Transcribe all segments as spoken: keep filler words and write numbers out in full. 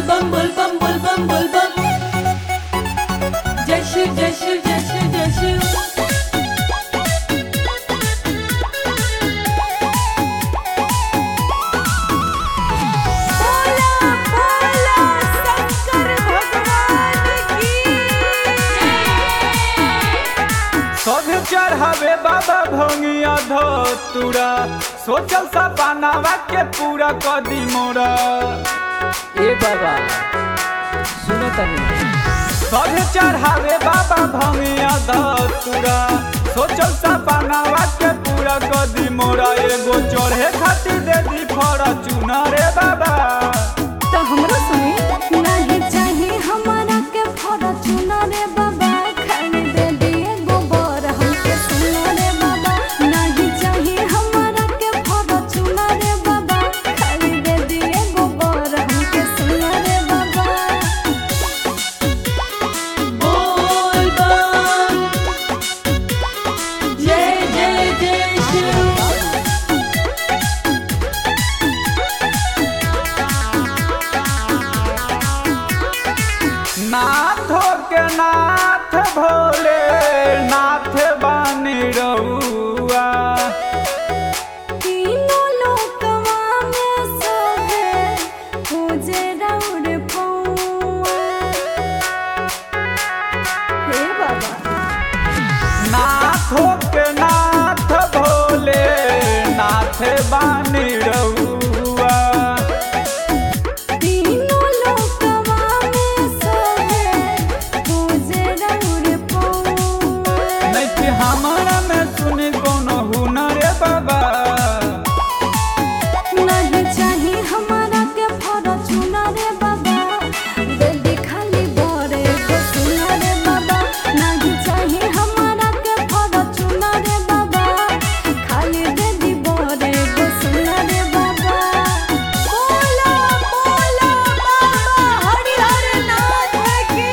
bum bul bum bul bum bul bum. Jai Shiv Jai Shiv Jai Shiv Jai Shiv. सब चढ़ावे बाबा भंगिया धतूरा सोचल सपनावा के पूरा कदी मोरा। ए बाबा सुनो तनी। सब चढ़ावे बाबा भंगिया धतूरा सोचल सपनावा के पूरा कदी मोरा। एगो चढ़े खातिर दे दी फॉर्च्यूनर रे बाबा। तो हमरो सुनी नहीं चाहिए हमारा के फॉर्च्यूनर रे बाबा। खाली दे दिए गोबर हमके सुनो रे बाबा। नहीं चाहिए हमारा के फॉर्च्यूनर रे बाबा। खाली दे दिए गोबर हमके सुनो रे बाबा। Bol bum. Jai Jai Jai Shiv. नाथ के नाथ भोले नाथ बानी रहुआ। तीनों लोकवा में सोहे पूजे राउर पौआ। हे बाबा नाथ के नाथ भोले नाथ बानी रहुआ। तीनों लोकवा में सोहे पूजे राउर पौआ। नहीं कि हमारा में सुनी कोनो हुनर रे बाबा। नहीं चाहिए हमारा के फॉर्च्यूनर रे बाबा। दे दी खाली बोरे को सुना रे बाबा। नहीं चाहिए हमारा के फॉर्च्यूनर रे बाबा। खाली दे दी बोरे को सुना रे बाबा। बोला बोला बाबा हरिहर नाथ की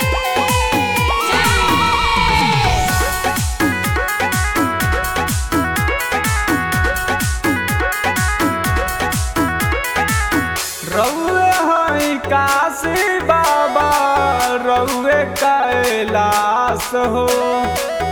रहुए हई काशी बाबा रहुए कैलाश हो।